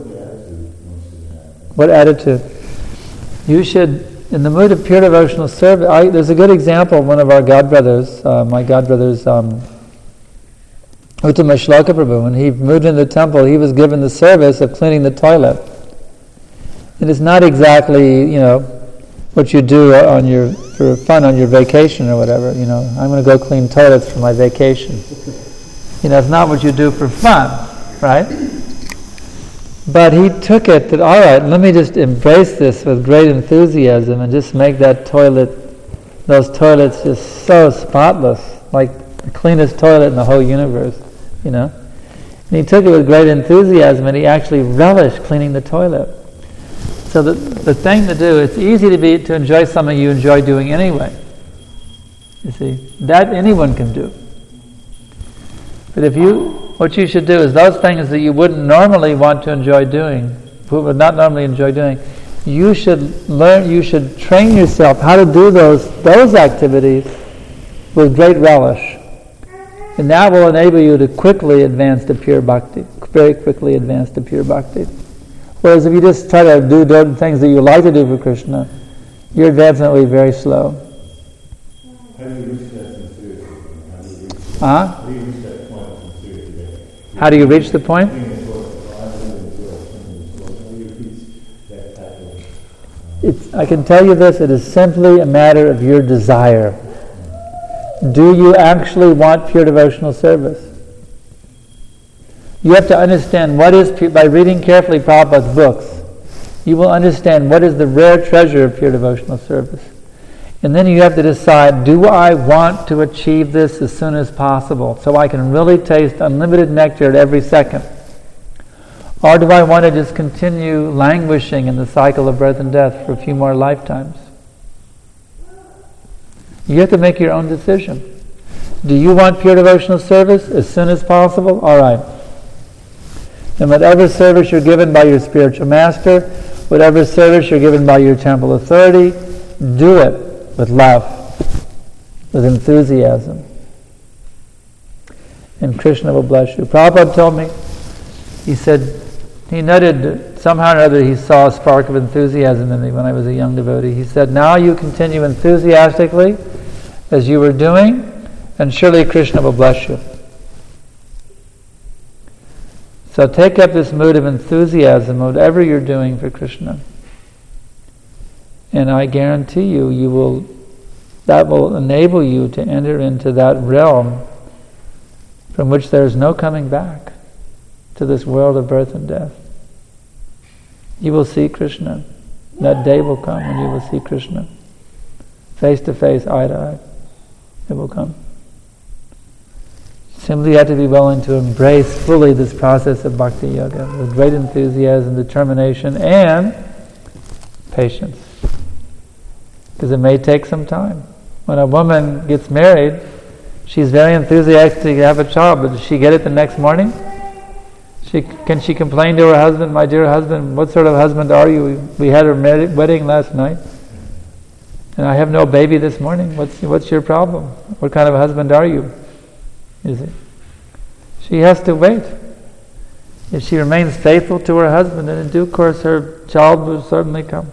What attitude? You should, in the mood of pure devotional service. I, there's a good example. One of our godbrothers, uh, my godbrothers, um, Uttama Shloka Prabhu, when he moved into the temple, he was given the service of cleaning the toilet. It is not exactly, you know, what you do on your for fun on your vacation or whatever. You know, I'm going to go clean toilets for my vacation. You know, it's not what you do for fun, right? But he took it that, all right, let me just embrace this with great enthusiasm and just make that toilet, those toilets just so spotless, like the cleanest toilet in the whole universe, you know. And he took it with great enthusiasm, and he actually relished cleaning the toilet. So the, the thing to do, it's easy to be to enjoy something you enjoy doing anyway. You see, that anyone can do. But if you, what you should do is those things that you wouldn't normally want to enjoy doing, who would not normally enjoy doing, you should learn, you should train yourself how to do those those activities with great relish. And that will enable you to quickly advance to pure bhakti, very quickly advance to pure bhakti. Whereas if you just try to do things that you like to do for Krishna, your advancement will be very slow. How do you reach that sincerity? Huh? How do you reach that point of sincerity? How do you reach the point? It's, I can tell you this, it is simply a matter of your desire. Do you actually want pure devotional service? You have to understand what is pure, by reading carefully Prabhupada's books, you will understand what is the rare treasure of pure devotional service. And then you have to decide, do I want to achieve this as soon as possible so I can really taste unlimited nectar at every second? Or do I want to just continue languishing in the cycle of birth and death for a few more lifetimes? You have to make your own decision. Do you want pure devotional service as soon as possible? All right. And whatever service you're given by your spiritual master, whatever service you're given by your temple authority, do it with love, with enthusiasm. And Krishna will bless you. Prabhupada told me, he said, he noted somehow or other he saw a spark of enthusiasm in me when I was a young devotee. He said, now you continue enthusiastically as you were doing, and surely Krishna will bless you. So take up this mood of enthusiasm, whatever you're doing for Krishna. And I guarantee you, you will, that will enable you to enter into that realm from which there is no coming back, to this world of birth and death. You will see Krishna. That day will come when you will see Krishna. Face to face, eye to eye. It will come. Simply have to be willing to embrace fully this process of bhakti yoga with great enthusiasm, determination, and patience. Because it may take some time. When a woman gets married, she's very enthusiastic to have a child, but does she get it the next morning? She, can she complain to her husband, "My dear husband, what sort of husband are you? We had our med- wedding last night, and I have no baby this morning. What's what's your problem? What kind of a husband are you?" You see? She has to wait. If she remains faithful to her husband, then in due course her child will certainly come.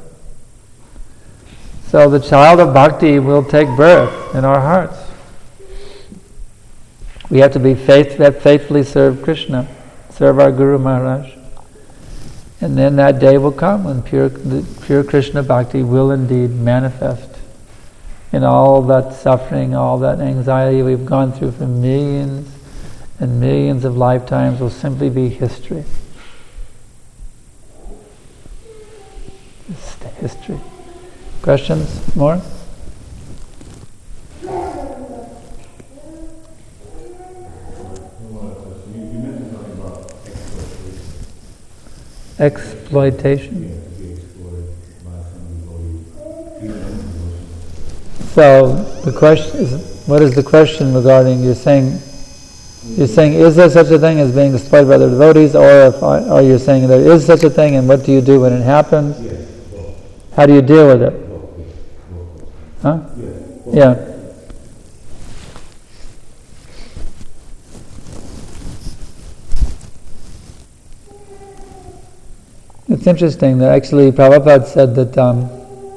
So the child of bhakti will take birth in our hearts. We have to be faith, that faithfully serve Krishna, serve our Guru Maharaj. And then that day will come when pure, the pure Krishna bhakti will indeed manifest. And all that suffering, all that anxiety we've gone through for millions and millions of lifetimes will simply be history. It's history. Questions? More? One other question. You, you mentioned something about exploitation. Exploitation. Yeah, to be exploited by some devotees. So the question is, what is the question regarding? You're saying, you're saying, is there such a thing as being exploited by the devotees, or if, or you're saying there is such a thing, and what do you do when it happens? Yes, both. How do you deal with it? Huh? Yes. Yeah. It's interesting that actually Prabhupada said that um,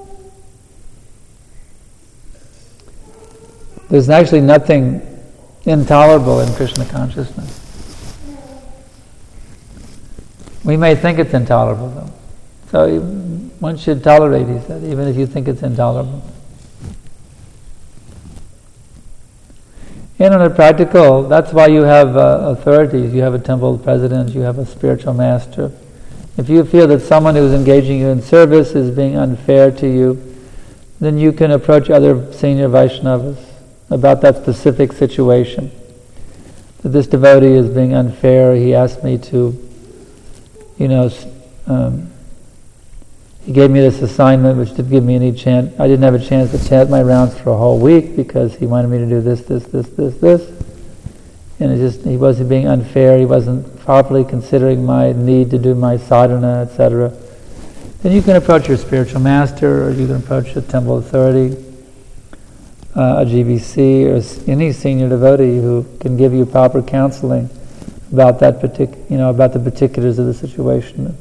there's actually nothing intolerable in Krishna consciousness. We may think it's intolerable though. So one should tolerate, he said, even if you think it's intolerable. And on a practical, that's why you have uh, authorities. You have a temple president, you have a spiritual master. If you feel that someone who's engaging you in service is being unfair to you, then you can approach other senior Vaishnavas about that specific situation. That this devotee is being unfair, he asked me to, you know, um, he gave me this assignment which didn't give me any chance. I didn't have a chance to chant my rounds for a whole week because he wanted me to do this, this, this, this, this. And it just, he wasn't being unfair, he wasn't properly considering my need to do my sadhana, et cetera. Then you can approach your spiritual master, or you can approach a temple authority, uh, a G B C, or any senior devotee who can give you proper counseling about that partic- you know, about the particulars of the situation.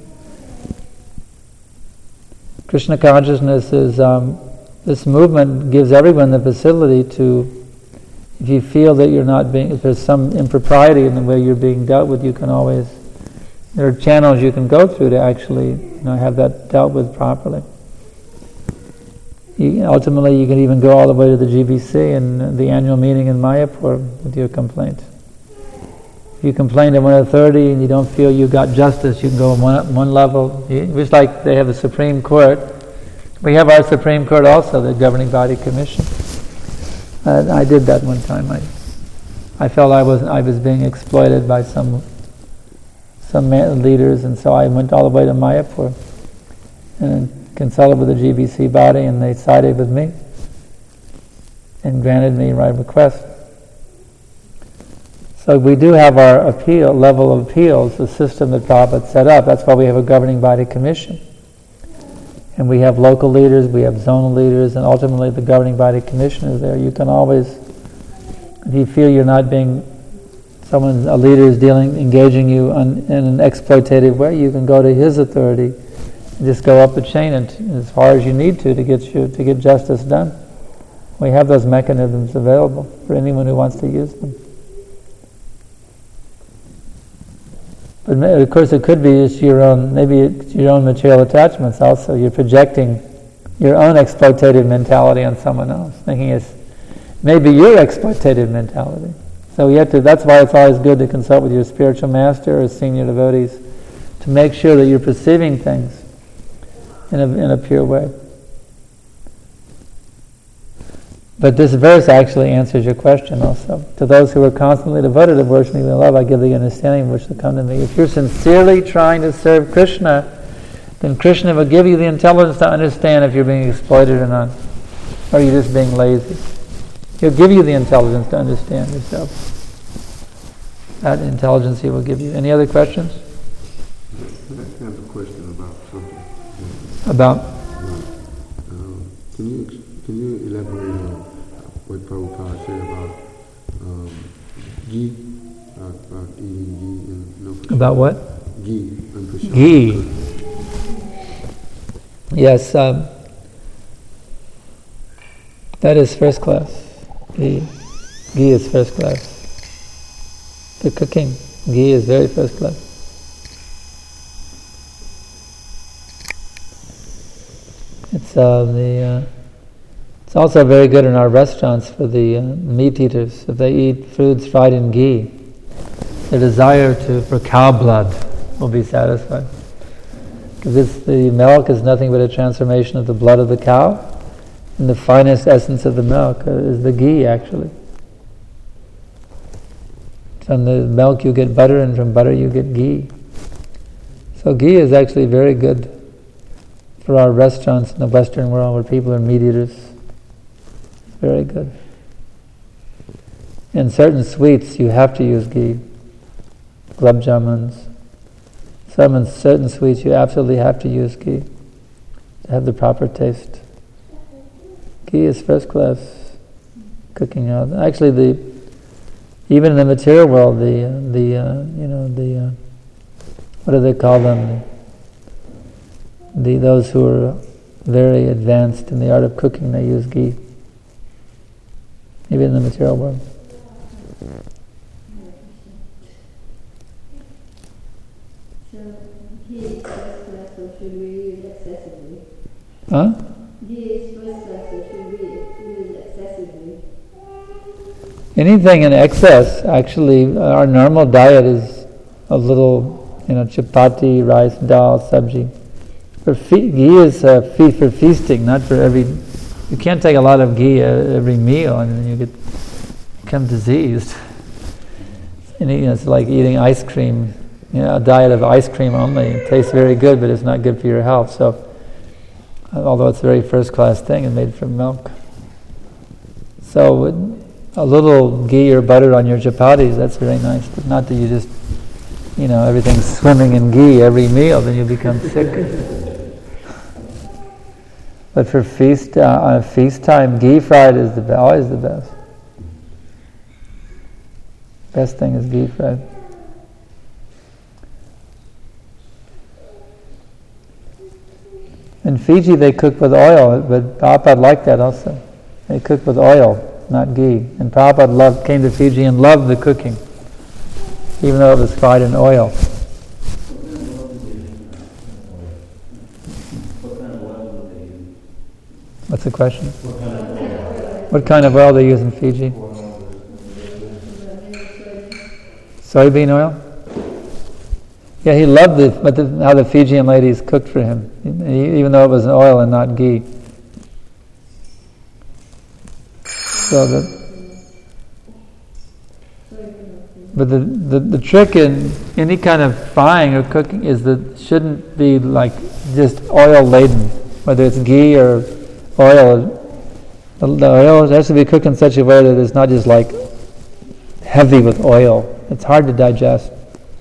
Krishna consciousness is, um, this movement gives everyone the facility to, if you feel that you're not being, if there's some impropriety in the way you're being dealt with, you can always, there are channels you can go through to actually, you know, have that dealt with properly. You, ultimately, you can even go all the way to the G B C and the annual meeting in Mayapur with your complaint. If you complain to one authority and you don't feel you got justice, you can go one one level. Just like they have the Supreme Court, we have our Supreme Court also, the Governing Body Commission. Uh, I did that one time. I, I felt I was I was being exploited by some some man, leaders, and so I went all the way to Mayapur and consulted with the G B C body, and they sided with me and granted me my request. So we do have our appeal level of appeals, the system that Prabhupada set up. That's why we have a Governing Body Commission. And we have local leaders, we have zonal leaders, and ultimately the Governing Body Commission is there. You can always, if you feel you're not being, someone, a leader is dealing, engaging you on, in an exploitative way, you can go to his authority and just go up the chain and as far as you need to to get you to get justice done. We have those mechanisms available for anyone who wants to use them. But of course, it could be just your own, maybe it's your own material attachments also. You're projecting your own exploitative mentality on someone else, thinking it's maybe your exploitative mentality. So you have to. That's why it's always good to consult with your spiritual master or senior devotees to make sure that you're perceiving things in a in a pure way. But this verse actually answers your question also. To those who are constantly devoted to worshiping me in love, I give the understanding which to come to me. If you're sincerely trying to serve Krishna, then Krishna will give you the intelligence to understand if you're being exploited or not. Or you're just being lazy. He'll give you the intelligence to understand yourself. That intelligence He will give you. Any other questions? I have a question about something. About? Um, can you ex- can you elaborate on what Prabhupada said about um, ghee, about, about eating ghee and no? About what? Ghee and prasad. Ghee. Yes, um, that is first class. Ghee. Ghee is first class. The cooking, ghee is very first class. It's uh, the. Uh, it's also very good in our restaurants for the uh, meat eaters. If they eat foods fried in ghee, their desire to for cow blood will be satisfied. Because it's the milk is nothing but a transformation of the blood of the cow, and the finest essence of the milk uh, is the ghee, actually. From the milk you get butter, and from butter you get ghee. So ghee is actually very good for our restaurants in the Western world where people are meat eaters. Very good. In certain sweets you have to use ghee. Gulab jamuns. Some in certain sweets you absolutely have to use ghee to have the proper taste. Ghee is first class cooking out. Actually, the even in the material world, the uh, the uh, you know the uh, what do they call them? The, the those who are very advanced in the art of cooking, they use ghee. Even in the material world. So ghee is first class, so should we use excessively? Huh? Ghee is first class, so should we use excessively? Anything in excess, actually, our normal diet is a little, you know, chapati, rice, dal, sabji. For fe- ghee is uh, fe- for feasting, not for every. You can't take a lot of ghee at every meal, and then you get become diseased. And, you know, it's like eating ice cream. You know, a diet of ice cream only. It tastes very good, but it's not good for your health. So, although it's a very first-class thing, it's made from milk. So, a little ghee or butter on your chapatis, that's very nice. But not that you just, you know, everything's swimming in ghee every meal, then you become sick. But for feast, uh, on a feast time, ghee fried is the be- always the best. Best thing is ghee fried. In Fiji they cook with oil, but Prabhupada liked that also. They cook with oil, not ghee. And Prabhupada loved, came to Fiji and loved the cooking, even though it was fried in oil. What's the question? What kind of oil they use in Fiji? Soybean oil? Yeah, he loved the, but the, how the Fijian ladies cooked for him, even though it was oil and not ghee. So the, but the, the, the trick in any kind of frying or cooking is that it shouldn't be like just oil laden, whether it's ghee or oil. The, the oil has to be cooked in such a way that it's not just like heavy with oil. It's hard to digest.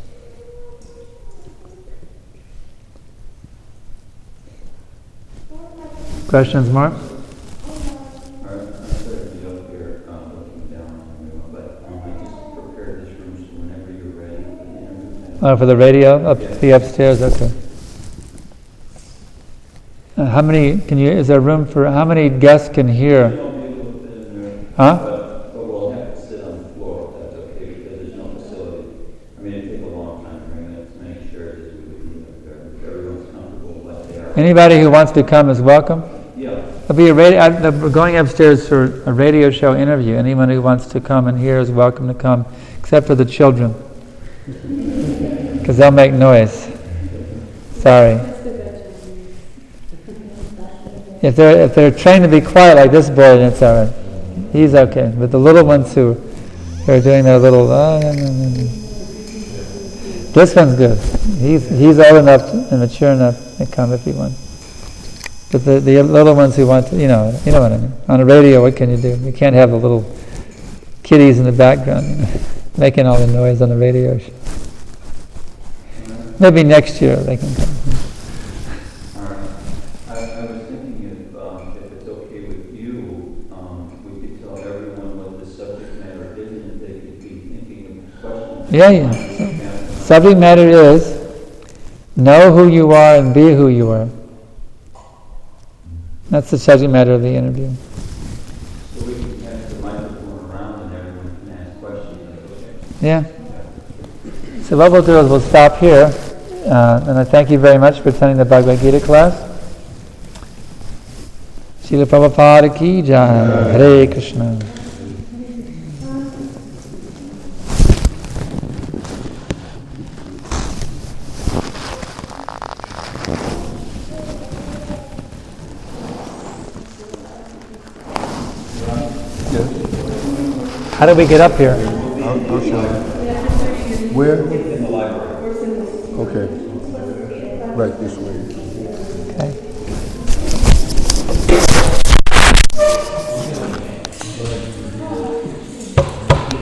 Questions, Mark? Oh, for the radio, up the upstairs. Okay. Uh, how many can you? Is there room for how many guests can hear? Huh? Anybody who wants to come is welcome. Yeah. There'll be a radio. I, we're going upstairs for a radio show interview. Anyone who wants to come and hear is welcome to come, except for the children, because they'll make noise. Sorry. If they're if they're trained to be quiet like this boy, then it's all right. He's okay. But the little ones who, who are doing their little, oh, no, no, no, no. This one's good. He's he's old enough and mature enough to come if he wants. But the, the little ones who want to, you know, you know what I mean. On a radio, what can you do? You can't have the little kiddies in the background, you know, making all the noise on the radio show. Maybe next year they can come. All right. I, I was thinking if, um, if it's okay with you, um, we could tell everyone what the subject matter is, and if they could be thinking of questions. Yeah, yeah. So, subject matter is know who you are and be who you are. That's the subject matter of the interview. So we can pass the microphone around and everyone can ask questions. Okay? Yeah. So what we'll do is we'll stop here. Uh, and I thank you very much for attending the Bhagavad Gita class. Srila Prabhupada ki jai. Hare Krishna. How do we get up here? I'll, I'll show you. Where? In the library. Okay. Right this way. Okay.